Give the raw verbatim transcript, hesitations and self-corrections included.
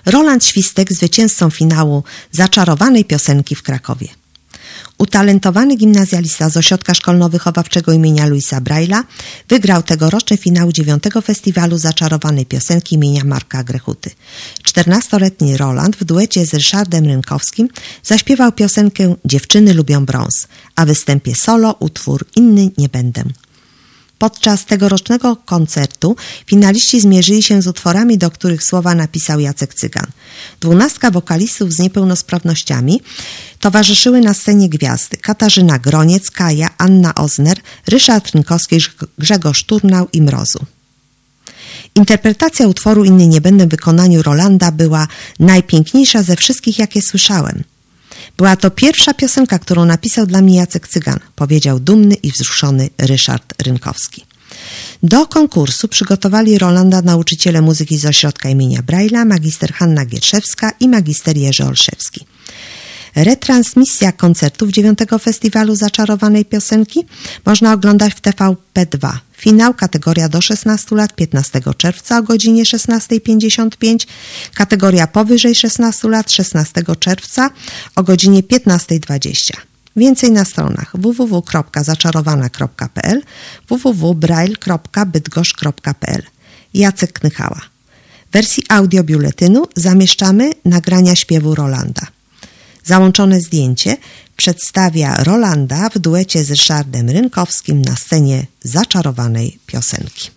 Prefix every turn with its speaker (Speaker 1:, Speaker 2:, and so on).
Speaker 1: Roland Świstek zwycięzcą finału Zaczarowanej Piosenki w Krakowie. Utalentowany gimnazjalista z Ośrodka Szkolno-Wychowawczego imienia Louisa Braille'a wygrał tegoroczny finał dziewiątego Festiwalu Zaczarowanej Piosenki imienia Marka Grechuty. czternastoletni Roland w duecie z Ryszardem Rynkowskim zaśpiewał piosenkę Dziewczyny lubią brąz, a w występie solo utwór Inny nie będę. Podczas tegorocznego koncertu finaliści zmierzyli się z utworami, do których słowa napisał Jacek Cygan. Dwunastka wokalistów z niepełnosprawnościami towarzyszyły na scenie gwiazdy: Katarzyna Groniec, Kaja, Anna Ozner, Ryszard Rynkowski, Grzegorz Turnał i Mrozu. Interpretacja utworu Inny nie będę w wykonaniu Rolanda była najpiękniejsza ze wszystkich, jakie słyszałem. Była to pierwsza piosenka, którą napisał dla mnie Jacek Cygan, powiedział dumny i wzruszony Ryszard Rynkowski. Do konkursu przygotowali Rolanda nauczyciele muzyki z Ośrodka imienia Braille'a, magister Hanna Gierszewska i magister Jerzy Olszewski. Retransmisja koncertów dziewiątego Festiwalu Zaczarowanej Piosenki można oglądać w T V P dwa. Finał kategoria do szesnastu lat piętnastego czerwca o godzinie szesnasta pięćdziesiąt pięć, kategoria powyżej szesnastu lat szesnastego czerwca o godzinie piętnasta dwadzieścia. Więcej na stronach w w w kropka zaczarowana kropka p l, w w w kropka braille kropka bydgoszcz kropka p l. Jacek Knychała. W wersji audio biuletynu zamieszczamy nagrania śpiewu Rolanda. Załączone zdjęcie przedstawia Rolanda w duecie z Ryszardem Rynkowskim na scenie Zaczarowanej Piosenki.